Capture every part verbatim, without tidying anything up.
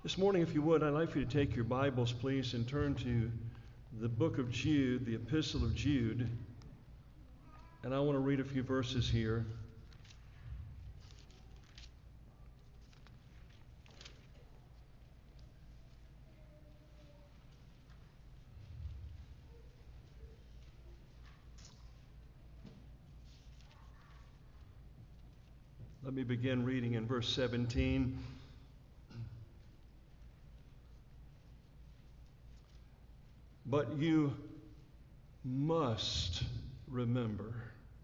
This morning, if you would, I'd like for you to take your Bibles, please, and turn to the book of Jude, the Epistle of Jude. And I want to read a few verses here. Let me begin reading in verse seventeen. But you must remember,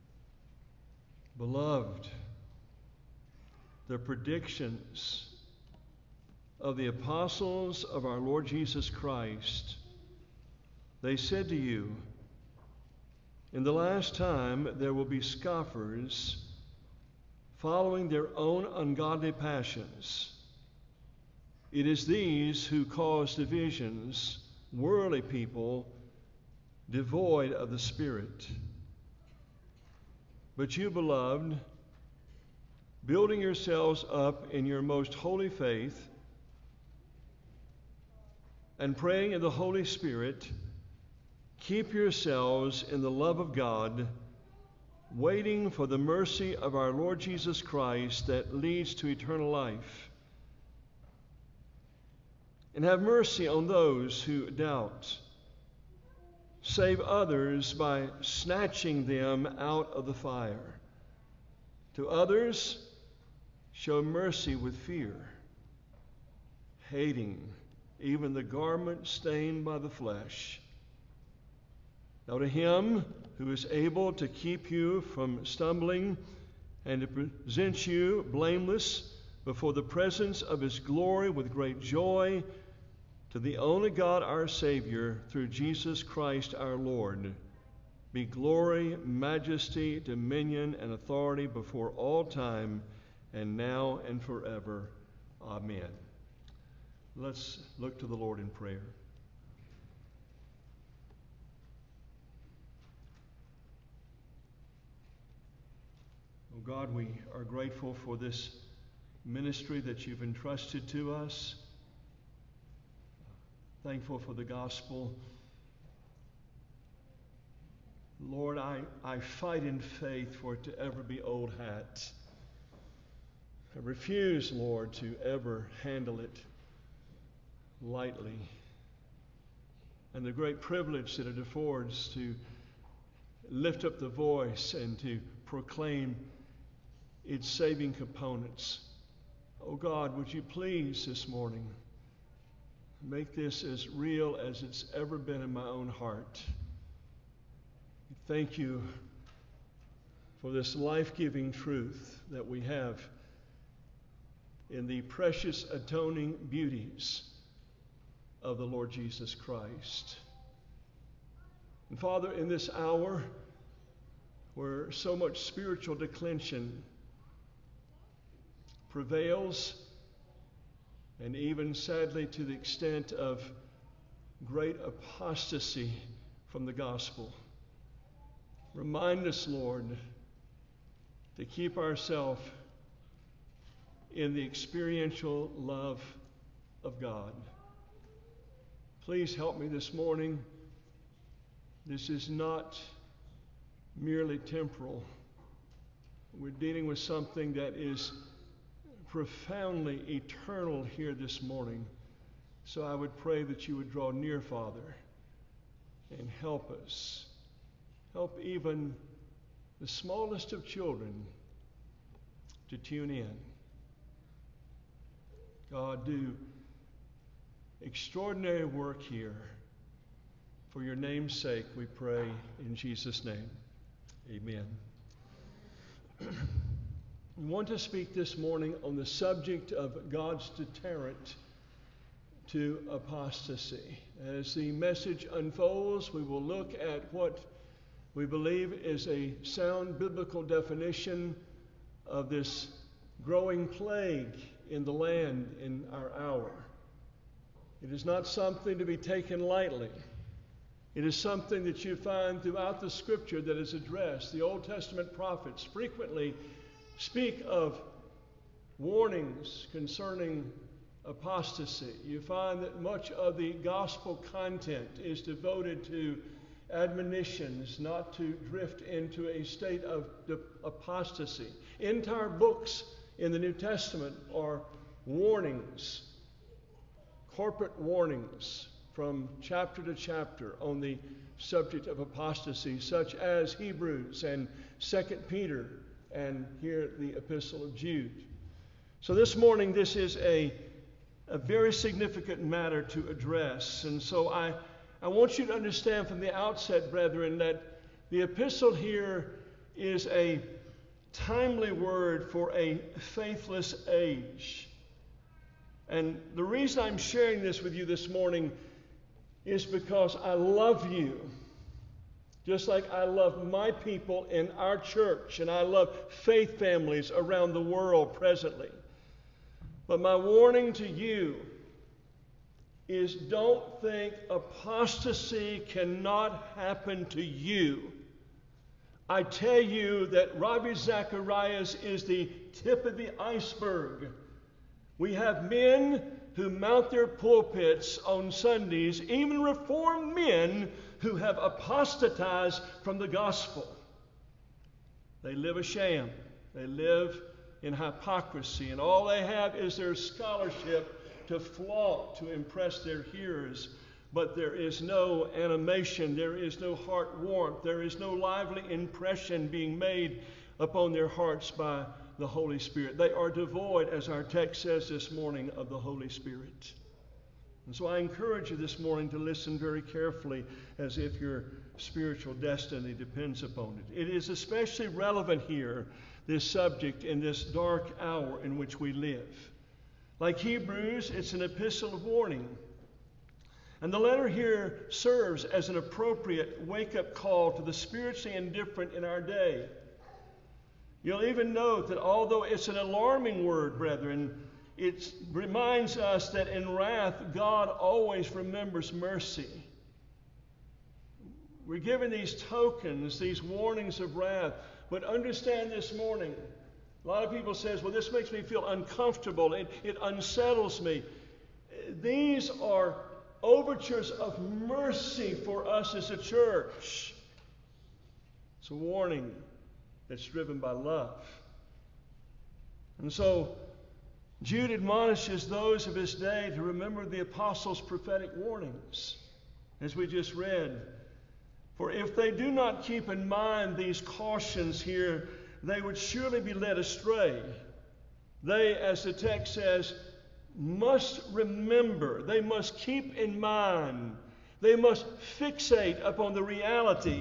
beloved, the predictions of the apostles of our Lord Jesus Christ. They said to you, in the last time there will be scoffers following their own ungodly passions. It is these who cause divisions, worldly people, devoid of the Spirit. But you, beloved, building yourselves up in your most holy faith and praying in the Holy Spirit, keep yourselves in the love of God, waiting for the mercy of our Lord Jesus Christ that leads to eternal life. And have mercy on those who doubt. Save others by snatching them out of the fire. To others, show mercy with fear, hating even the garment stained by the flesh. Now to him who is able to keep you from stumbling and to present you blameless before the presence of his glory with great joy, to the only God our Savior, through Jesus Christ our Lord, be glory, majesty, dominion, and authority before all time, and now and forever. Amen. Let's look to the Lord in prayer. Oh God, we are grateful for this ministry that you've entrusted to us. Thankful for the gospel. Lord, I, I fight in faith for it to ever be old hat. I refuse, Lord, to ever handle it lightly. And the great privilege that it affords to lift up the voice and to proclaim its saving components. Oh God, would you please this morning make this as real as it's ever been in my own heart. Thank you for this life-giving truth that we have in the precious atoning beauties of the Lord Jesus Christ. And Father, in this hour where so much spiritual declension prevails, and even sadly to the extent of great apostasy from the gospel, remind us, Lord, to keep ourselves in the experiential love of God. Please help me this morning. This is not merely temporal. We're dealing with something that is profoundly eternal here this morning. So I would pray that you would draw near, Father, and help us. Help even the smallest of children to tune in. God, do extraordinary work here. For your name's sake, we pray in Jesus' name. Amen. We want to speak this morning on the subject of God's deterrent to apostasy. As the message unfolds, we will look at what we believe is a sound biblical definition of this growing plague in the land in our hour. It is not something to be taken lightly. It is something that you find throughout the Scripture that is addressed. The Old Testament prophets frequently speak of warnings concerning apostasy. You find that much of the gospel content is devoted to admonitions not to drift into a state of apostasy. Entire books in the New Testament are warnings, corporate warnings from chapter to chapter on the subject of apostasy, such as Hebrews and Second Peter and here the Epistle of Jude. So this morning, this is a, a very significant matter to address. And so I, I want you to understand from the outset, brethren, that the epistle here is a timely word for a faithless age. And the reason I'm sharing this with you this morning is because I love you, just like I love my people in our church, and I love faith families around the world presently. But my warning to you is, don't think apostasy cannot happen to you. I tell you that Ravi Zacharias is the tip of the iceberg. We have men who mount their pulpits on Sundays, even Reformed men who have apostatized from the gospel. They live a sham. They live in hypocrisy, and all they have is their scholarship to flaunt, to impress their hearers. But there is no animation, there is no heart warmth, there is no lively impression being made upon their hearts by the Holy Spirit. They are devoid, as our text says this morning, of the Holy Spirit. And so I encourage you this morning to listen very carefully, as if your spiritual destiny depends upon it. It is especially relevant here, this subject, in this dark hour in which we live. Like Hebrews, it's an epistle of warning. And the letter here serves as an appropriate wake-up call to the spiritually indifferent in our day. You'll even note that although it's an alarming word, brethren, it reminds us that in wrath, God always remembers mercy. We're given these tokens, these warnings of wrath, but understand this morning, a lot of people say, well, this makes me feel uncomfortable, it, it unsettles me. These are overtures of mercy for us as a church. It's a warning that's driven by love. And so Jude admonishes those of his day to remember the apostles' prophetic warnings, as we just read. For if they do not keep in mind these cautions here, they would surely be led astray. They, as the text says, must remember, they must keep in mind, they must fixate upon the reality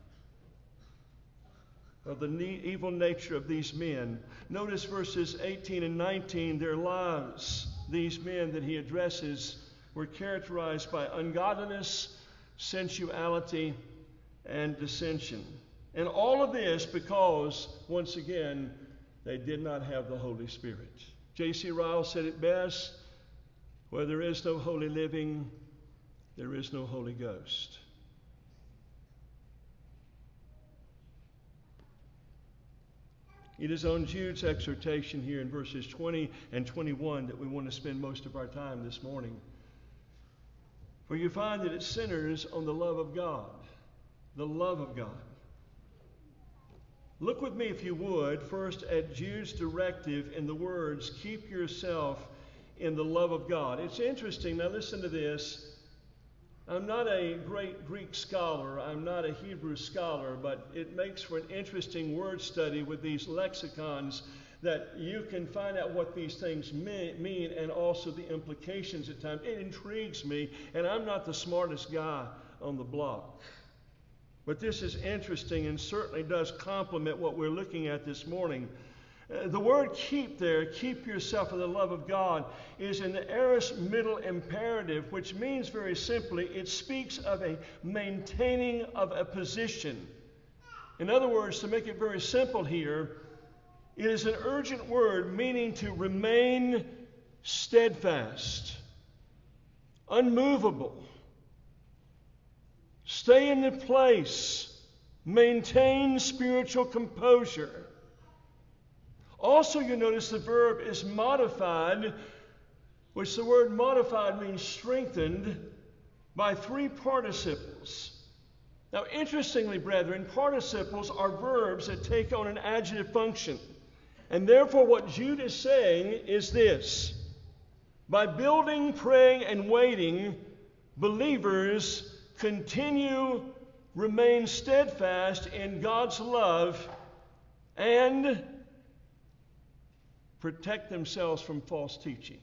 of the evil nature of these men. Notice verses eighteen and nineteen, their lives, these men that he addresses, were characterized by ungodliness, sensuality, and dissension. And all of this because, once again, they did not have the Holy Spirit. J C Ryle said it best, where there is no holy living, there is no Holy Ghost. It is on Jude's exhortation here in verses twenty and twenty-one that we want to spend most of our time this morning. For you find that it centers on the love of God. The love of God. Look with me, if you would, first at Jude's directive in the words, keep yourself in the love of God. It's interesting. Now listen to this. I'm not a great Greek scholar. I'm not a Hebrew scholar, but it makes for an interesting word study with these lexicons, that you can find out what these things mean and also the implications at times. It intrigues me, and I'm not the smartest guy on the block. But this is interesting and certainly does complement what we're looking at this morning. Uh, the word keep there, keep yourself in the love of God, is in the aorist middle imperative, which means very simply, it speaks of a maintaining of a position. In other words, to make it very simple here, it is an urgent word meaning to remain steadfast, unmovable, stay in the place, maintain spiritual composure. Also, you notice the verb is modified which the word modified means strengthened by three participles. Now, interestingly, brethren, participles are verbs that take on an adjective function. And therefore, what Jude is saying is this: by building, praying, and waiting, believers continue, remain steadfast in God's love, and protect themselves from false teaching.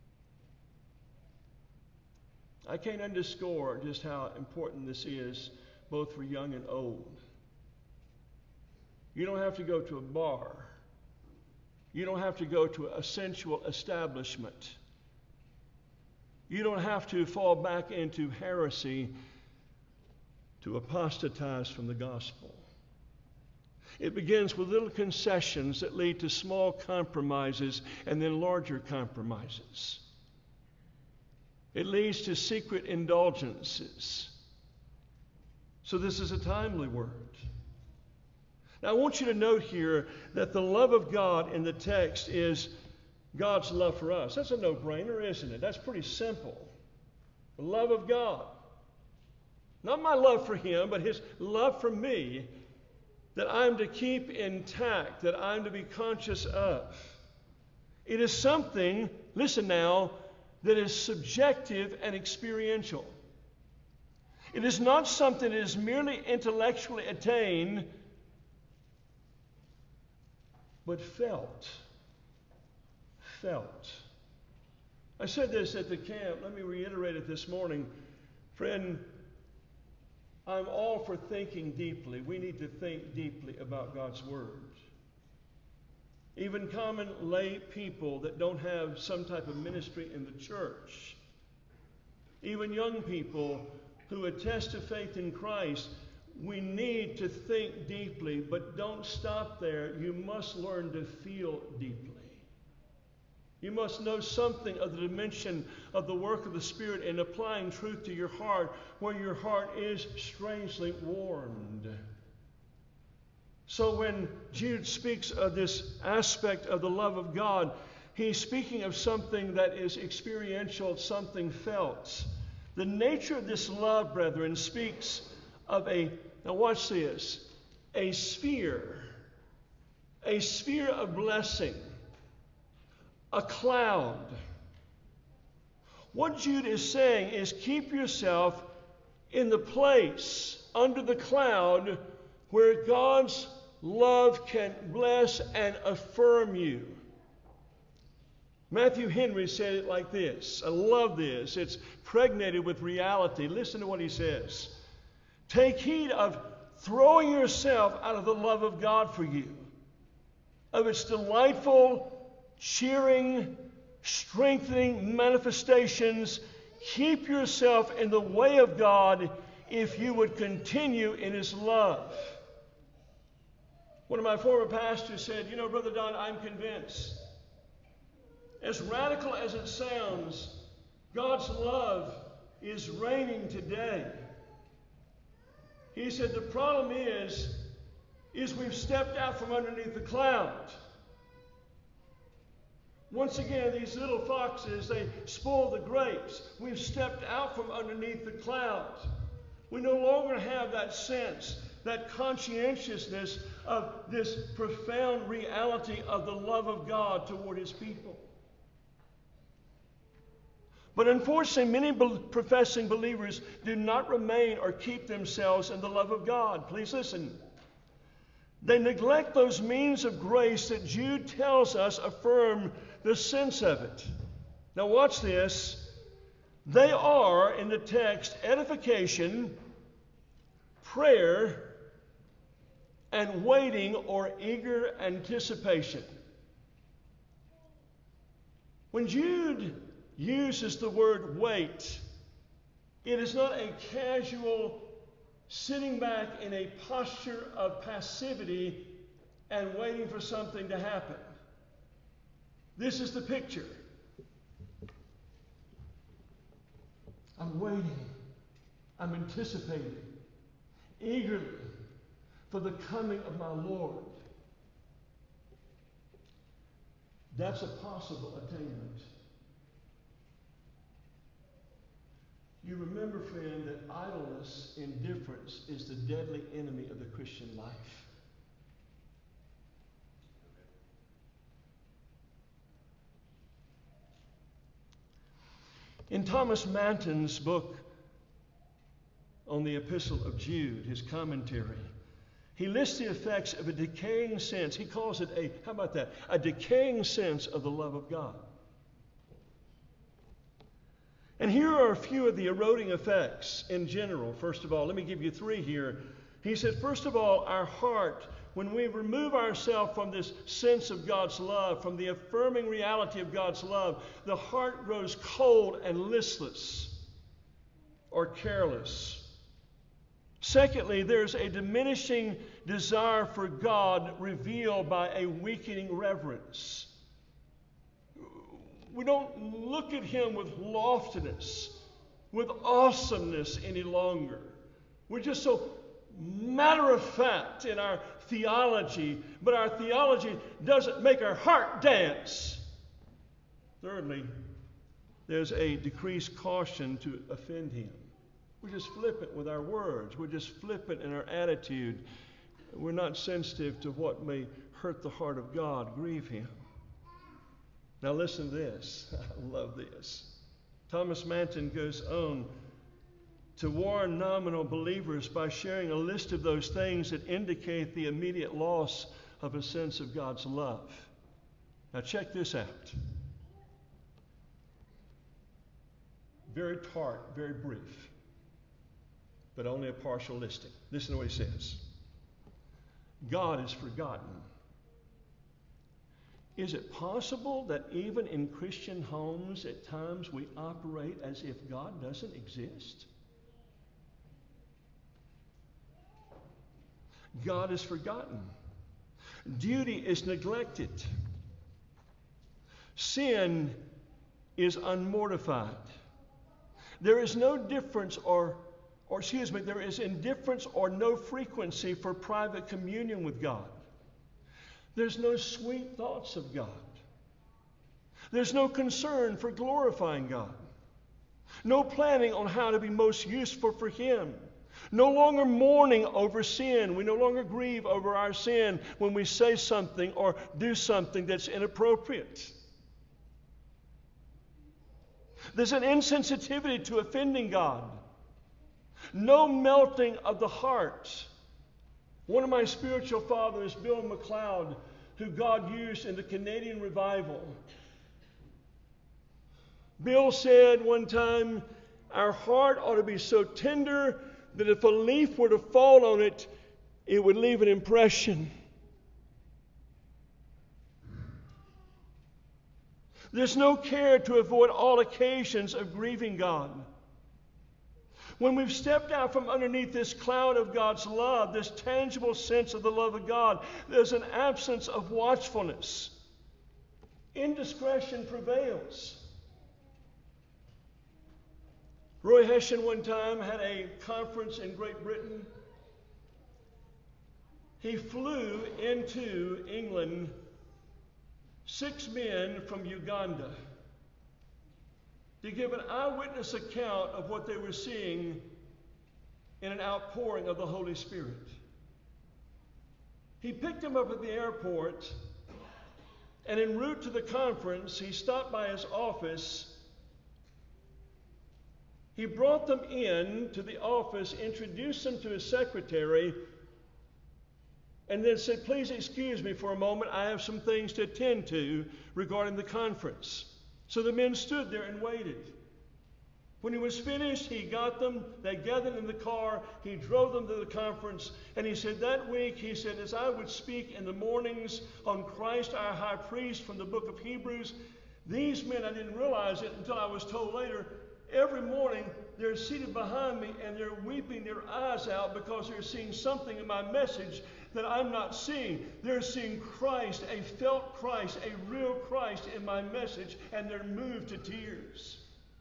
I can't underscore just how important this is, both for young and old. You don't have to go to a bar. You don't have to go to a sensual establishment. You don't have to fall back into heresy to apostatize from the gospel. It begins with little concessions that lead to small compromises and then larger compromises. It leads to secret indulgences. So this is a timely word. Now I want you to note here that the love of God in the text is God's love for us. That's a no-brainer, isn't it? That's pretty simple. The love of God. Not my love for Him, but His love for me that I'm to keep intact, that I'm to be conscious of. It is something, listen now, that is subjective and experiential. It is not something that is merely intellectually attained, but felt. Felt. I said this at the camp. Let me reiterate it this morning. Friend, I'm all for thinking deeply. We need to think deeply about God's Word. Even common lay people that don't have some type of ministry in the church, even young people who attest to faith in Christ, we need to think deeply, but don't stop there. You must learn to feel deeply. You must know something of the dimension of the work of the Spirit in applying truth to your heart, where your heart is strangely warmed. So when Jude speaks of this aspect of the love of God, he's speaking of something that is experiential, something felt. The nature of this love, brethren, speaks of a, now watch this, a sphere, a sphere of blessing, a cloud. What Jude is saying is keep yourself in the place under the cloud where God's love can bless and affirm you. Matthew Henry said it like this. I love this. It's pregnated with reality. Listen to what he says. Take heed of throwing yourself out of the love of God for you, of its delightful, cheering, strengthening manifestations. Keep yourself in the way of God if you would continue in His love. One of my former pastors said, you know, Brother Don, I'm convinced, as radical as it sounds, God's love is reigning today. He said the problem is, is we've stepped out from underneath the cloud. Once again, these little foxes, they spoil the grapes. We've stepped out from underneath the cloud. We no longer have that sense, that conscientiousness of this profound reality of the love of God toward His people. But unfortunately, many be- professing believers do not remain or keep themselves in the love of God. Please listen. They neglect those means of grace that Jude tells us affirm the sense of it. Now watch this. They are, in the text, edification, prayer, and waiting or eager anticipation. When Jude uses the word wait, it is not a casual sitting back in a posture of passivity and waiting for something to happen. This is the picture. I'm waiting. I'm anticipating eagerly for the coming of my Lord. That's a possible attainment. You remember, friend, that idleness, indifference, is the deadly enemy of the Christian life. In Thomas Manton's book on the Epistle of Jude, his commentary, he lists the effects of a decaying sense. He calls it a, how about that? A decaying sense of the love of God. And here are a few of the eroding effects in general. First of all, let me give you three here. He said, first of all, our heart, when we remove ourselves from this sense of God's love, from the affirming reality of God's love, the heart grows cold and listless or careless. Secondly, there's a diminishing desire for God revealed by a weakening reverence. We don't look at him with loftiness, with awesomeness any longer. We're just so matter of fact in our theology, but our theology doesn't make our heart dance. Thirdly, there's a decreased caution to offend him. We're just flippant with our words. We're just flippant in our attitude. We're not sensitive to what may hurt the heart of God, grieve him. Now listen to this. I love this. Thomas Manton goes on to warn nominal believers by sharing a list of those things that indicate the immediate loss of a sense of God's love. Now check this out. Very tart, very brief, but only a partial listing. Listen to what he says. God is forgotten. Is it possible that even in Christian homes at times we operate as if God doesn't exist? God is forgotten. Duty is neglected. Sin is unmortified. There is no difference or, or excuse me, there is indifference or no frequency for private communion with God. There's no sweet thoughts of God. There's no concern for glorifying God. No planning on how to be most useful for Him. No longer mourning over sin. We no longer grieve over our sin when we say something or do something that's inappropriate. There's an insensitivity to offending God. No melting of the heart. One of my spiritual fathers, Bill McLeod, who God used in the Canadian revival, Bill said one time, our heart ought to be so tender that if a leaf were to fall on it, it would leave an impression. There's no care to avoid all occasions of grieving God. When we've stepped out from underneath this cloud of God's love, this tangible sense of the love of God, there's an absence of watchfulness. Indiscretion prevails. Roy Hession one time had a conference in Great Britain. He flew into England six men from Uganda to give an eyewitness account of what they were seeing in an outpouring of the Holy Spirit. He picked them up at the airport, and en route to the conference, he stopped by his office. He brought them in to the office, introduced them to his secretary, and then said, please excuse me for a moment, I have some things to attend to regarding the conference. So the men stood there and waited. When he was finished, he got them, they gathered in the car, he drove them to the conference, and he said that week, he said, as I would speak in the mornings on Christ our high priest from the book of Hebrews, these men, I didn't realize it until I was told later, every morning they're seated behind me and they're weeping their eyes out because they're seeing something in my message that I'm not seeing. They're seeing Christ, a felt Christ, a real Christ in my message, and they're moved to tears.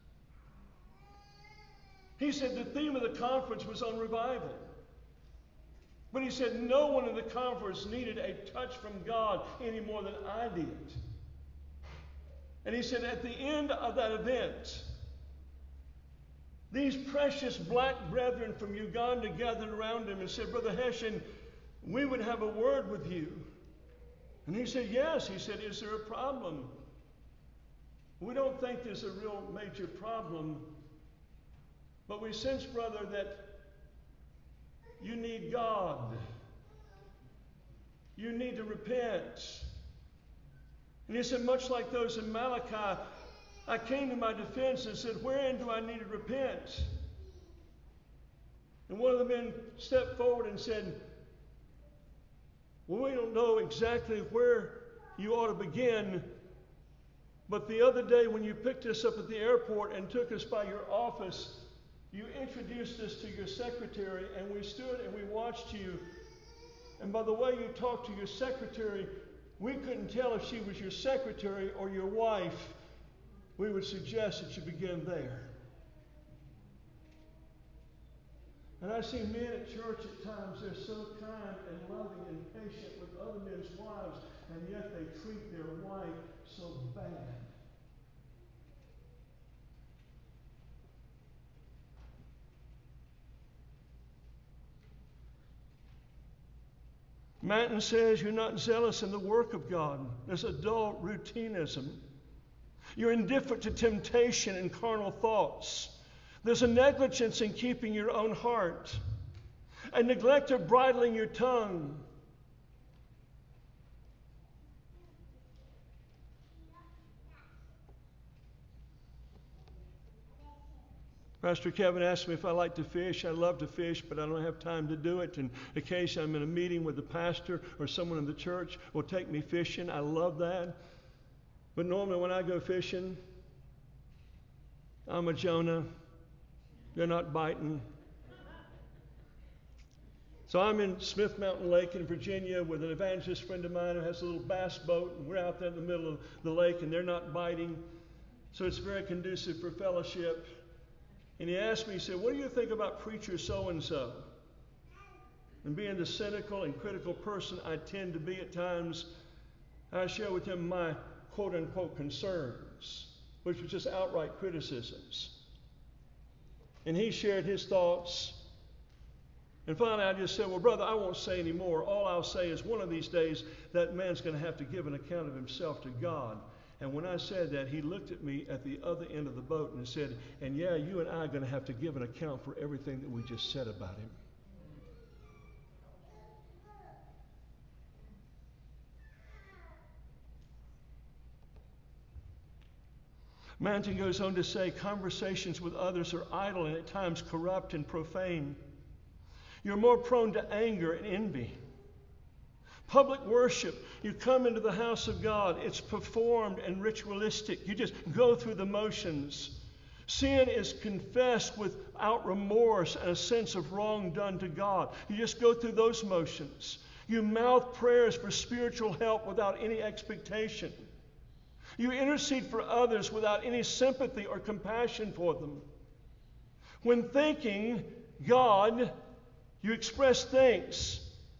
He said the theme of the conference was on revival. But he said no one in the conference needed a touch from God any more than I did. And he said at the end of that event, These precious black brethren from Uganda gathered around him and said, Brother Hession, we would have a word with you. And he said, yes. He said, is there a problem? We don't think there's a real major problem. But we sense, brother, that you need God. You need to repent. And he said, much like those in Malachi, I came to my defense and said, wherein do I need to repent? And one of the men stepped forward and said, well, we don't know exactly where you ought to begin, but the other day when you picked us up at the airport and took us by your office, you introduced us to your secretary, and we stood and we watched you. And by the way you talked to your secretary, we couldn't tell if she was your secretary or your wife. We would suggest that you begin there. And I see men at church at times, they're so kind and loving and patient with other men's wives, and yet they treat their wife so bad. Manton says you're not zealous in the work of God. There's a dull routinism. You're indifferent to temptation and carnal thoughts. There's a negligence in keeping your own heart, a neglect of bridling your tongue. Pastor Kevin asked me if I like to fish. I love to fish, but I don't have time to do it. And occasionally I'm in a meeting with the pastor or someone in the church will take me fishing. I love that. But normally when I go fishing, I'm a Jonah. They're not biting. So I'm in Smith Mountain Lake in Virginia with an evangelist friend of mine who has a little bass boat, and we're out there in the middle of the lake, and they're not biting. So it's very conducive for fellowship. And he asked me, he said, what do you think about preacher so-and-so? And being the cynical and critical person I tend to be at times, I share with him my quote-unquote concerns, which was just outright criticisms. And he shared his thoughts. And finally I just said, well, brother, I won't say any more. All I'll say is one of these days that man's going to have to give an account of himself to God. And when I said that, he looked at me at the other end of the boat and said, and yeah, you and I are going to have to give an account for everything that we just said about him. Manton goes on to say, conversations with others are idle and at times corrupt and profane. You're more prone to anger and envy. Public worship, you come into the house of God, it's performed and ritualistic. You just go through the motions. Sin is confessed without remorse and a sense of wrong done to God. You just go through those motions. You mouth prayers for spiritual help without any expectation. You intercede for others without any sympathy or compassion for them. When thanking God, you express thanks.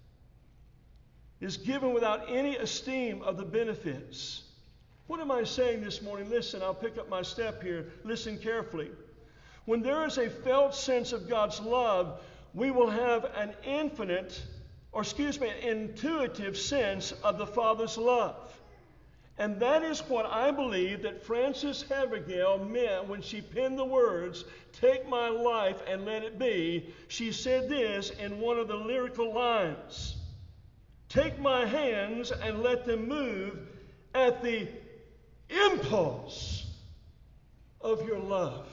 Is given without any esteem of the benefits. What am I saying this morning? Listen, I'll pick up my step here. Listen carefully. When there is a felt sense of God's love, we will have an infinite, or excuse me, an intuitive sense of the Father's love. And that is what I believe that Frances Havergal meant when she penned the words, "Take my life and let it be." She said this in one of the lyrical lines. Take my hands and let them move at the impulse of your love.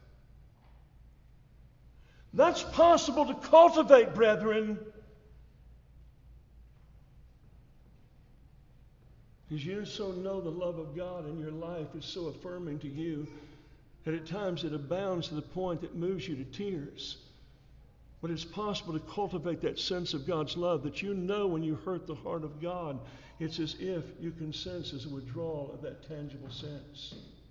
That's possible to cultivate, brethren. Because you so know the love of God in your life is so affirming to you that at times it abounds to the point that moves you to tears. But it's possible to cultivate that sense of God's love that you know when you hurt the heart of God, it's as if you can sense as a withdrawal of that tangible sense.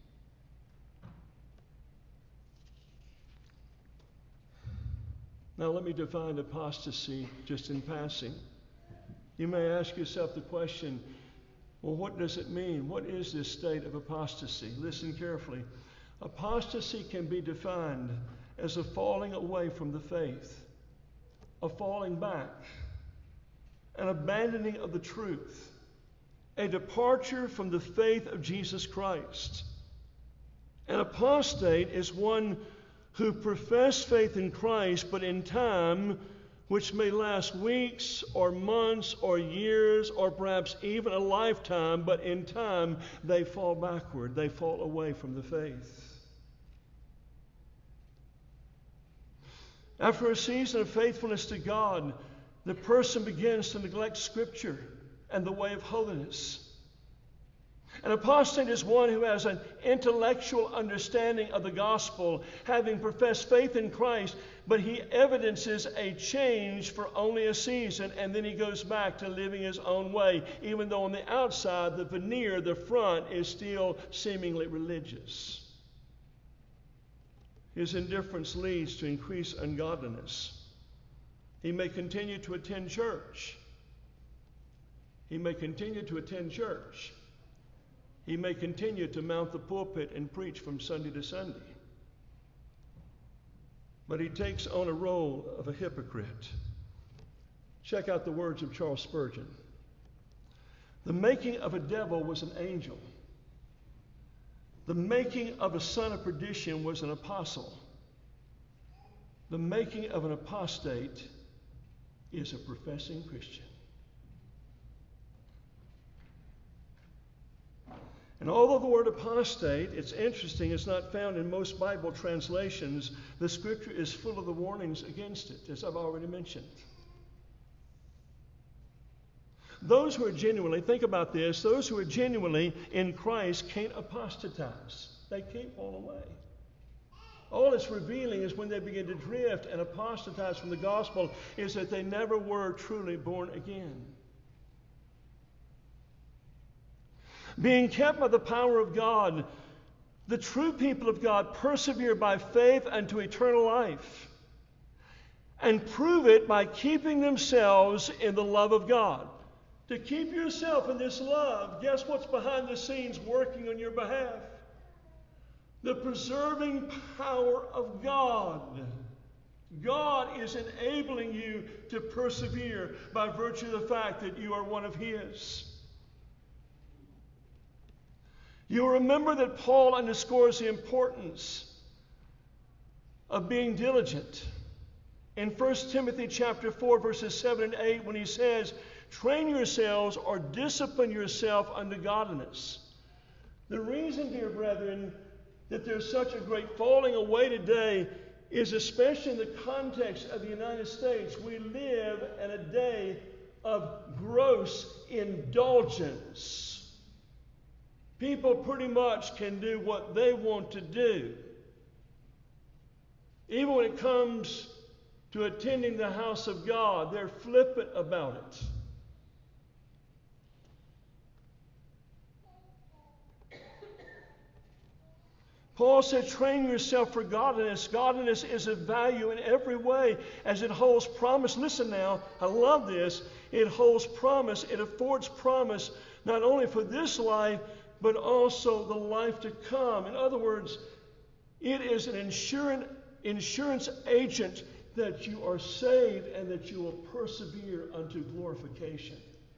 Now let me define apostasy just in passing. You may ask yourself the question, well, what does it mean? What is this state of apostasy? Listen carefully. Apostasy can be defined as a falling away from the faith, a falling back, an abandoning of the truth, a departure from the faith of Jesus Christ. An apostate is one who profess faith in Christ, but in time, which may last weeks or months or years or perhaps even a lifetime, but in time they fall backward, they fall away from the faith. After a season of faithfulness to God, the person begins to neglect Scripture and the way of holiness. An apostate is one who has an intellectual understanding of the gospel, having professed faith in Christ, but he evidences a change for only a season, and then he goes back to living his own way, even though on the outside, the veneer, the front, is still seemingly religious. His indifference leads to increased ungodliness. He may continue to attend church. He may continue to attend church. He may continue to mount the pulpit and preach from Sunday to Sunday. But he takes on a role of a hypocrite. Check out the words of Charles Spurgeon. The making of a devil was an angel. The making of a son of perdition was an apostle. The making of an apostate is a professing Christian. And although the word apostate, it's interesting, is not found in most Bible translations, the Scripture is full of the warnings against it, as I've already mentioned. Those who are genuinely, think about this, those who are genuinely in Christ can't apostatize. They can't fall away. All it's revealing is when they begin to drift and apostatize from the gospel is that they never were truly born again. Being kept by the power of God, the true people of God persevere by faith unto eternal life and prove it by keeping themselves in the love of God. To keep yourself in this love, guess what's behind the scenes working on your behalf? The preserving power of God. God is enabling you to persevere by virtue of the fact that you are one of His. You'll remember that Paul underscores the importance of being diligent in First Timothy chapter four, verses seven and eight, when he says, train yourselves or discipline yourself unto godliness. The reason, dear brethren, that there's such a great falling away today is especially in the context of the United States. We live in a day of gross indulgence. People pretty much can do what they want to do. Even when it comes to attending the house of God, they're flippant about it. Paul said, train yourself for godliness. Godliness is of value in every way as it holds promise. Listen now, I love this. It holds promise. It affords promise not only for this life, but also the life to come. In other words, it is an insurance, insurance agent that you are saved and that you will persevere unto glorification.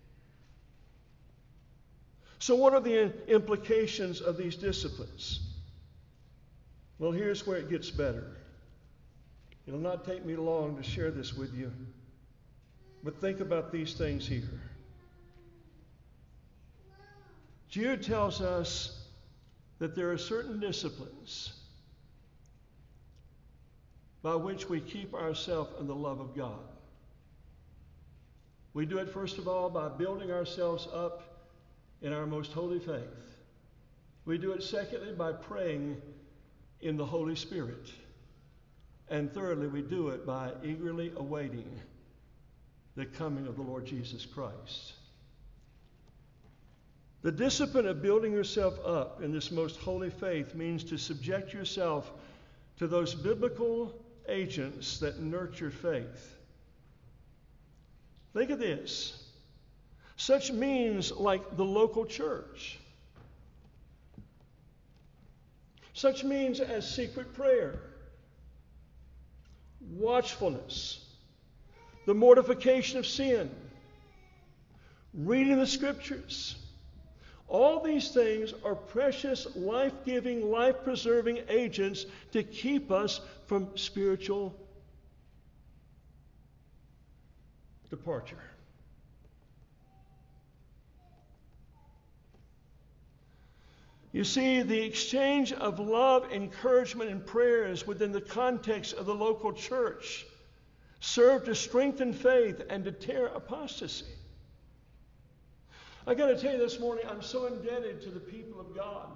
So what are the implications of these disciplines? Well, here's where it gets better. It'll not take me long to share this with you, but think about these things here. Jude tells us that there are certain disciplines by which we keep ourselves in the love of God. We do it, first of all, by building ourselves up in our most holy faith. We do it, secondly, by praying in the Holy Spirit. And thirdly, we do it by eagerly awaiting the coming of the Lord Jesus Christ. The discipline of building yourself up in this most holy faith means to subject yourself to those biblical agents that nurture faith. Think of this. Such means like the local church. Such means as secret prayer, watchfulness, the mortification of sin, reading the Scriptures. All these things are precious, life-giving, life-preserving agents to keep us from spiritual departure. You see, the exchange of love, encouragement, and prayers within the context of the local church serve to strengthen faith and deter apostasy. I got to tell you this morning, I'm so indebted to the people of God.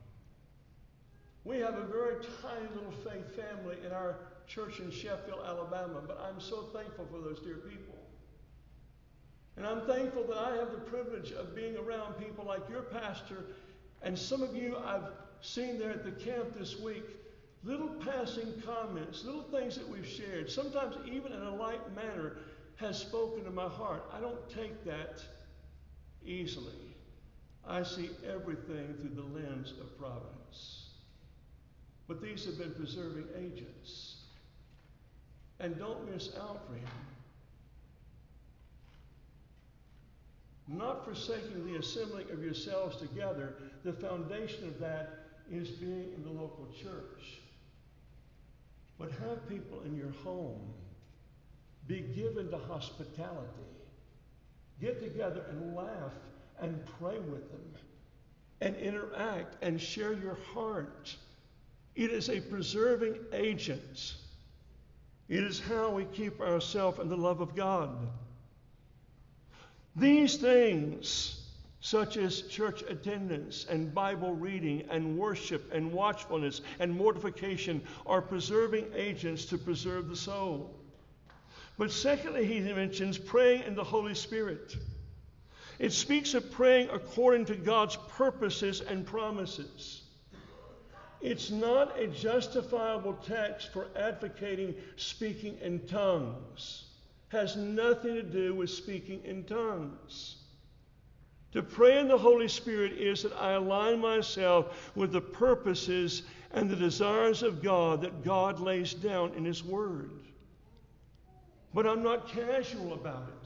We have a very tiny little faith family in our church in Sheffield, Alabama, but I'm so thankful for those dear people. And I'm thankful that I have the privilege of being around people like your pastor, and some of you I've seen there at the camp this week. Little passing comments, little things that we've shared, sometimes even in a light manner, has spoken to my heart. I don't take that easily. I see everything through the lens of providence. But these have been preserving agents. And don't miss out, friend. Not forsaking the assembling of yourselves together, the foundation of that is being in the local church. But have people in your home be given to hospitality. Get together and laugh and pray with them and interact and share your heart. It is a preserving agent. It is how we keep ourselves in the love of God. These things, such as church attendance and Bible reading and worship and watchfulness and mortification, are preserving agents to preserve the soul. But secondly, he mentions praying in the Holy Spirit. It speaks of praying according to God's purposes and promises. It's not a justifiable text for advocating speaking in tongues. Has nothing to do with speaking in tongues. To pray in the Holy Spirit is that I align myself with the purposes and the desires of God that God lays down in His Word. But I'm not casual about it.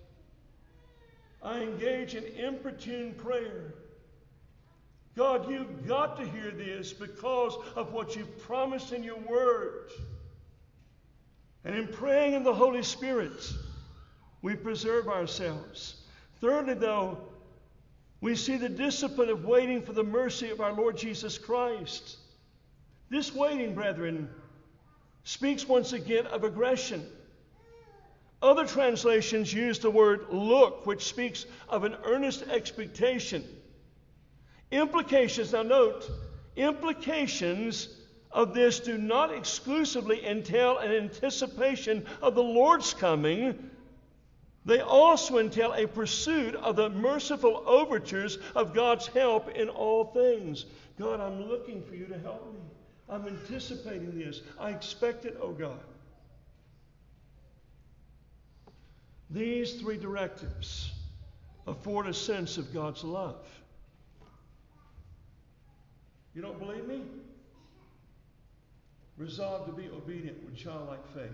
I engage in importune prayer. God, you've got to hear this because of what you've promised in your Word. And in praying in the Holy Spirit, we preserve ourselves. Thirdly, though, we see the discipline of waiting for the mercy of our Lord Jesus Christ. This waiting, brethren, speaks once again of aggression. Other translations use the word look, which speaks of an earnest expectation. Implications, now note, implications of this do not exclusively entail an anticipation of the Lord's coming. They also entail a pursuit of the merciful overtures of God's help in all things. God, I'm looking for you to help me. I'm anticipating this. I expect it, oh God. These three directives afford a sense of God's love. You don't believe me? Resolve to be obedient with childlike faith.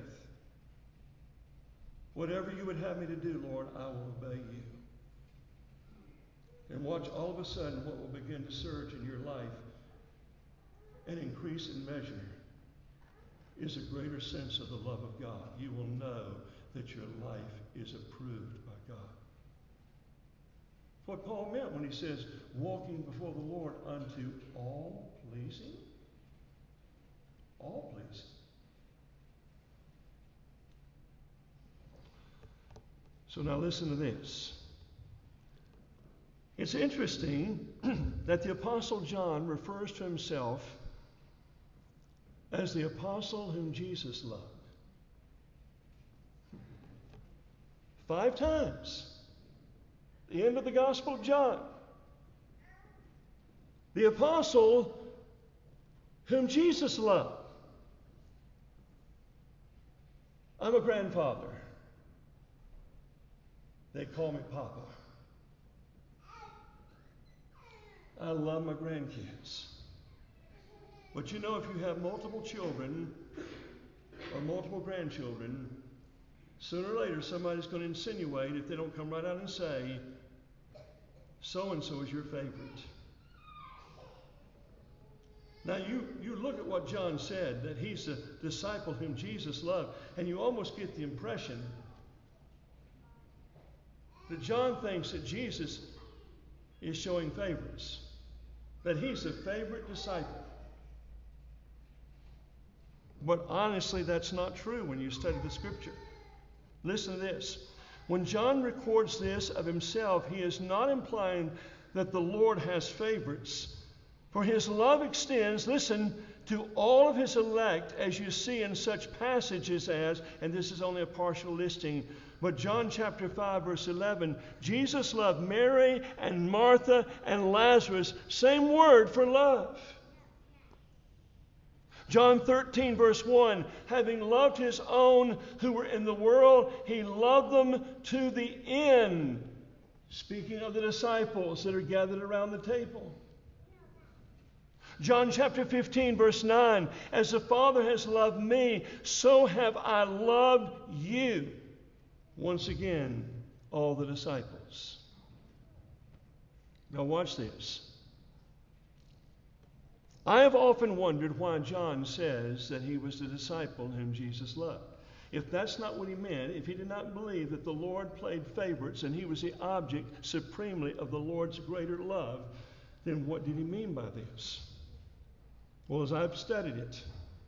Whatever you would have me to do, Lord, I will obey you. And watch all of a sudden what will begin to surge in your life and increase in measure is a greater sense of the love of God. You will know that your life is approved by God. That's what Paul meant when he says, walking before the Lord unto all pleasing. All pleasing. So now listen to this. It's interesting that the Apostle John refers to himself as the apostle whom Jesus loved. Five times. The end of the Gospel of John. The apostle whom Jesus loved. I'm a grandfather. They call me Papa. I love my grandkids. But you know, if you have multiple children or multiple grandchildren, sooner or later somebody's going to insinuate, if they don't come right out and say, so-and-so is your favorite. Now you, you look at what John said, that he's a disciple whom Jesus loved, and you almost get the impression that John thinks that Jesus is showing favorites, that he's a favorite disciple. But honestly, that's not true when you study the Scripture. Listen to this. When John records this of himself, he is not implying that the Lord has favorites. For his love extends, listen, to all of his elect, as you see in such passages as, and this is only a partial listing, but John chapter five, verse eleven, Jesus loved Mary and Martha and Lazarus. Same word for love. John thirteen, verse one, having loved his own who were in the world, he loved them to the end. Speaking of the disciples that are gathered around the table. John chapter fifteen, verse nine, as the Father has loved me, so have I loved you. Once again, all the disciples. Now watch this. I have often wondered why John says that he was the disciple whom Jesus loved. If that's not what he meant, if he did not believe that the Lord played favorites and he was the object supremely of the Lord's greater love, then what did he mean by this? Well, as I've studied it,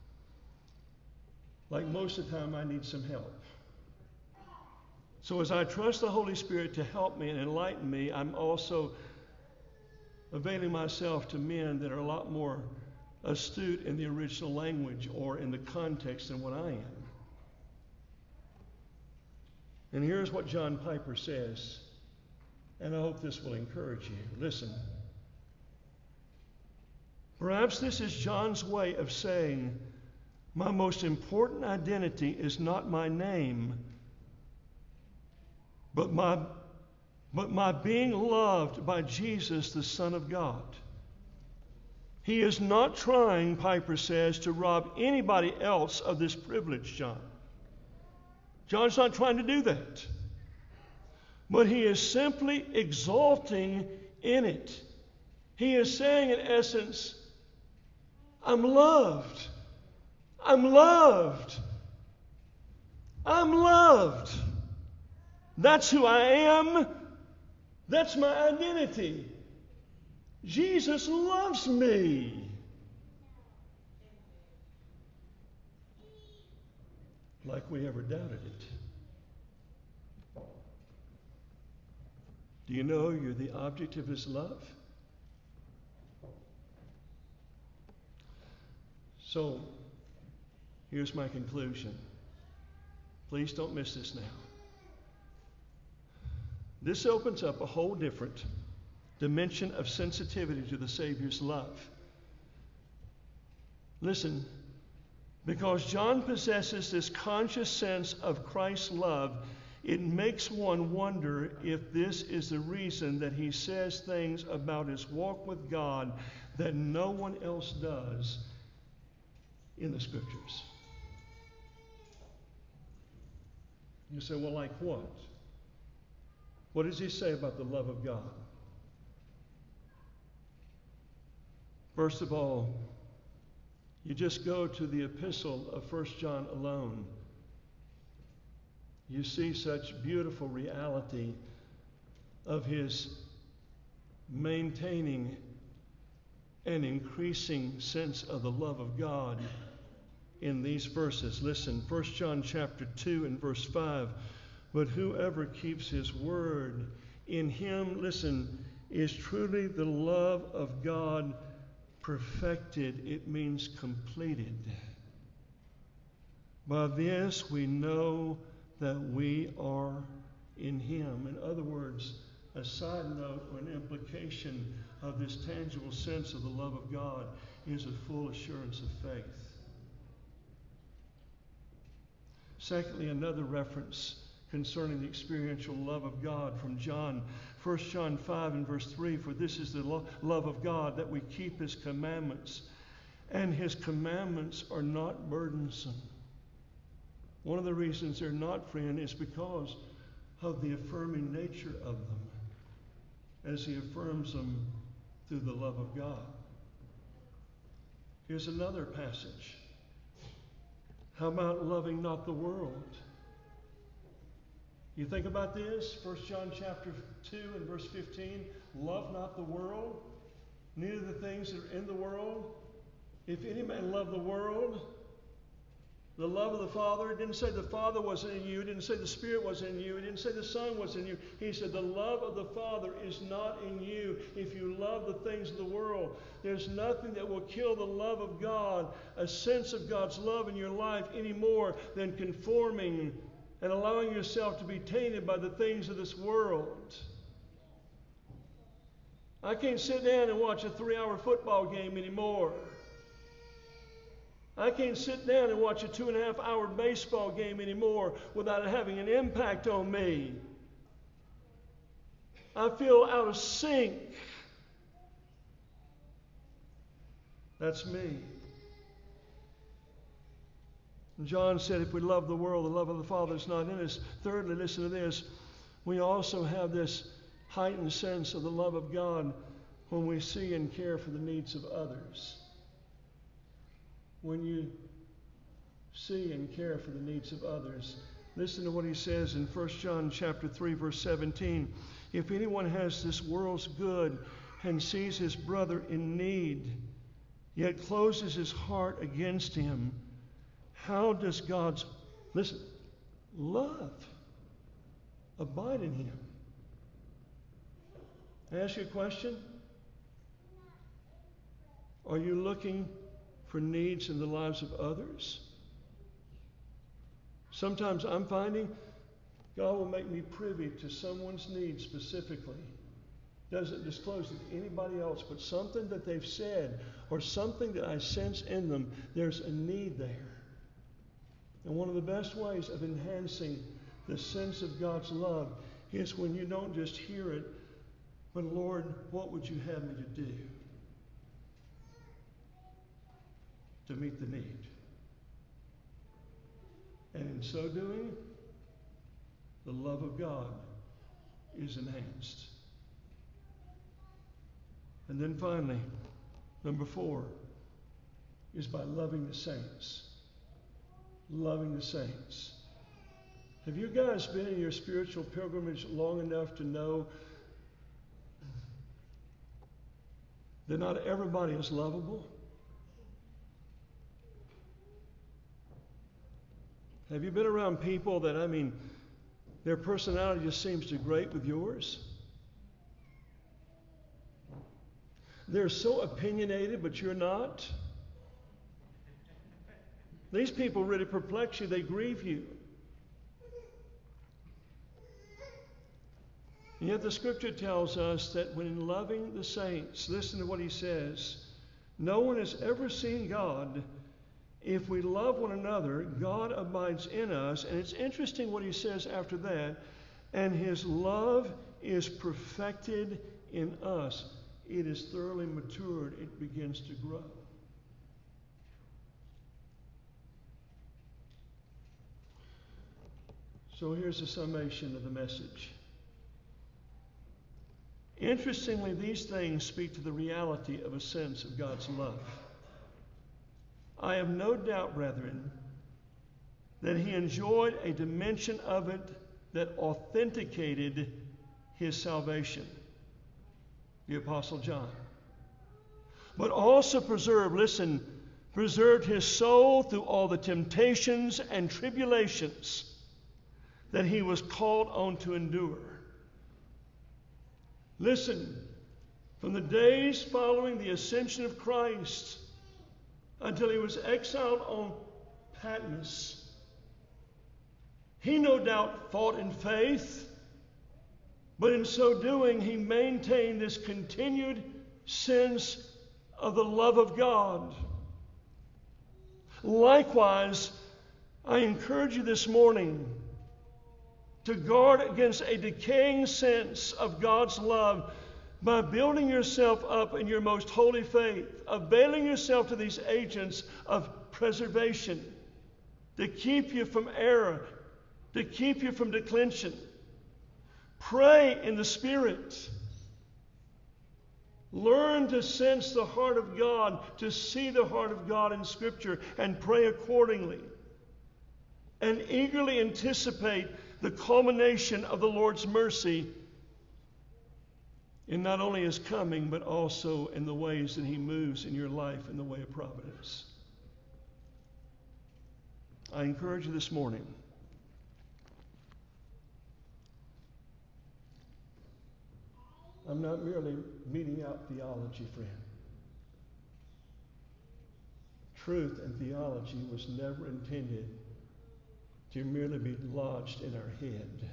like most of the time, I need some help. So as I trust the Holy Spirit to help me and enlighten me, I'm also availing myself to men that are a lot more astute in the original language or in the context than what I am. And here's what John Piper says, and I hope this will encourage you. Listen. Perhaps this is John's way of saying, my most important identity is not my name, but my, but my being loved by Jesus, the Son of God. He is not trying, Piper says, to rob anybody else of this privilege, John. John's not trying to do that. But he is simply exalting in it. He is saying, in essence, I'm loved. I'm loved. I'm loved. That's who I am. That's my identity. Jesus loves me. Like we ever doubted it. Do you know you're the object of his love? So, here's my conclusion. Please don't miss this now. This opens up a whole different dimension of sensitivity to the Savior's love. Listen, because John possesses this conscious sense of Christ's love, it makes one wonder if this is the reason that he says things about his walk with God that no one else does in the Scriptures. You say, well, like what? What does he say about the love of God? First of all, you just go to the epistle of First John alone. You see such beautiful reality of his maintaining an increasing sense of the love of God in these verses. Listen, First John chapter two and verse five. But whoever keeps his word, in him, listen, is truly the love of God perfected. It means completed. By this we know that we are in him. In other words, a side note or an implication of this tangible sense of the love of God is a full assurance of faith. Secondly, another reference concerning the experiential love of God from John. First John five and verse three, for this is the lo- love of God, that we keep his commandments, and his commandments are not burdensome. One of the reasons they're not, friend, is because of the affirming nature of them, as he affirms them through the love of God. Here's another passage. How about loving not the world? You think about this, First John chapter two and verse fifteen, love not the world, neither the things that are in the world. If any man love the world, the love of the Father, it didn't say the Father wasn't in you, it didn't say the Spirit wasn't in you, it didn't say the Son was in you. He said the love of the Father is not in you if you love the things of the world. There's nothing that will kill the love of God, a sense of God's love in your life, any more than conforming and allowing yourself to be tainted by the things of this world. I can't sit down and watch a three-hour football game anymore. I can't sit down and watch a two and a half hour baseball game anymore without it having an impact on me. I feel out of sync. That's me. And John said if we love the world, the love of the Father is not in us. Thirdly, listen to this. We also have this heightened sense of the love of God when we see and care for the needs of others. When you see and care for the needs of others. Listen to what he says in First John chapter three, verse seventeen. If anyone has this world's good and sees his brother in need, yet closes his heart against him, how does God's, listen, love abide in him? I ask you a question. Are you looking for needs in the lives of others? Sometimes I'm finding God will make me privy to someone's need specifically. Doesn't disclose it to anybody else, but something that they've said or something that I sense in them, there's a need there. And one of the best ways of enhancing the sense of God's love is when you don't just hear it, but Lord, what would you have me to do to meet the need? And in so doing, the love of God is enhanced. And then finally, number four is by loving the saints. Loving the saints. Have you guys been in your spiritual pilgrimage long enough to know that not everybody is lovable? Have you been around people that, I mean, their personality just seems to grate with yours? They're so opinionated, but you're not. These people really perplex you. They grieve you. And yet the Scripture tells us that when loving the saints, listen to what he says, no one has ever seen God. If we love one another, God abides in us. And it's interesting what he says after that. And his love is perfected in us. It is thoroughly matured. It begins to grow. So here's a summation of the message. Interestingly, these things speak to the reality of a sense of God's love. I have no doubt, brethren, that he enjoyed a dimension of it that authenticated his salvation, the Apostle John. But also preserved, listen, preserved his soul through all the temptations and tribulations that he was called on to endure. Listen, from the days following the ascension of Christ until he was exiled on Patmos, he no doubt fought in faith, but in so doing he maintained this continued sense of the love of God. Likewise, I encourage you this morning to guard against a decaying sense of God's love by building yourself up in your most holy faith, availing yourself to these agents of preservation. to keep you from error, to keep you from declension. Pray in the Spirit. Learn to sense the heart of God, to see the heart of God in Scripture, and pray accordingly. And eagerly anticipate the culmination of the Lord's mercy in not only His coming, but also in the ways that He moves in your life in the way of providence. I encourage you this morning, I'm not merely meeting out theology, friend. Truth and theology was never intended to merely be lodged in our head.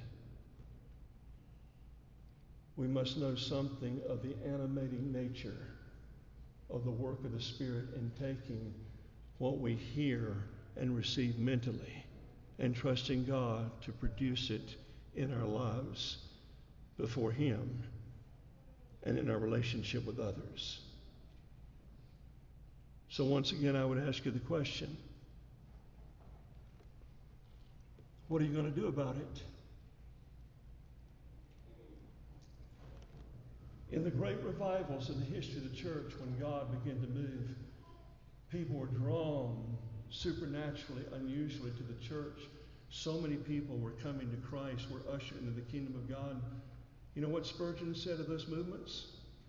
We must know something of the animating nature of the work of the Spirit in taking what we hear and receive mentally and trusting God to produce it in our lives before Him and in our relationship with others. So once again, I would ask you the question, what are you going to do about it? In the great revivals in the history of the church, when God began to move, people were drawn supernaturally, unusually to the church. So many people were coming to Christ, were ushered into the kingdom of God. You know what Spurgeon said of those movements?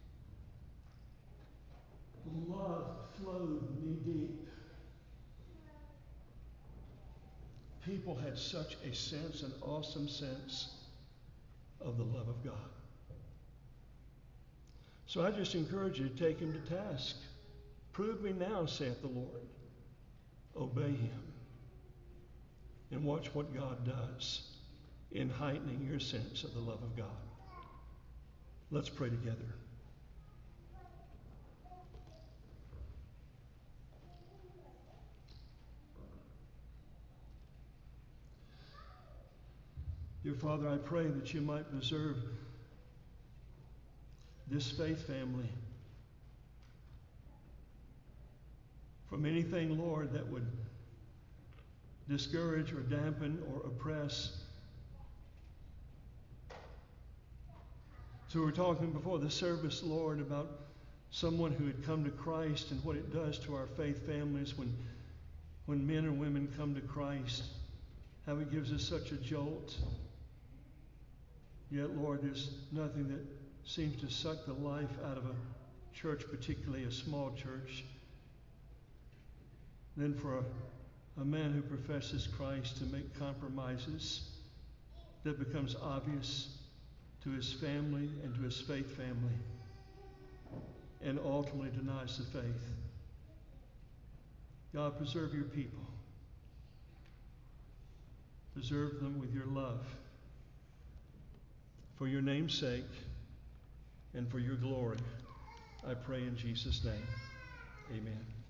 Love flowed knee deep. People had such a sense, an awesome sense of the love of God. So I just encourage you to take Him to task. Prove me now, saith the Lord. Obey Him. And watch what God does in heightening your sense of the love of God. Let's pray together. Dear Father, I pray that you might preserve this faith family from anything, Lord, that would discourage or dampen or oppress. So we were talking before the service, Lord, about someone who had come to Christ and what it does to our faith families when, when men or women come to Christ, how it gives us such a jolt. Yet, Lord, there's nothing that seems to suck the life out of a church, particularly a small church, than for a, a man who professes Christ to make compromises that becomes obvious to his family and to his faith family, and ultimately denies the faith. God, preserve your people. Preserve them with your love. For your name's sake and for your glory, I pray in Jesus' name. Amen.